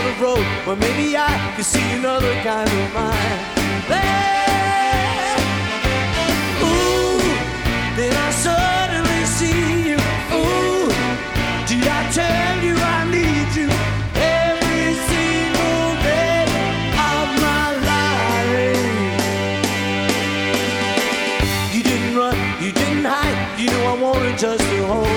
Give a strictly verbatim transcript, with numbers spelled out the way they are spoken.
the road where maybe I could see another kind of mind. Then, ooh, then I suddenly see you. Ooh, did I tell you I need you every single day of my life? You didn't run, you didn't hide, you know I wanted just to hold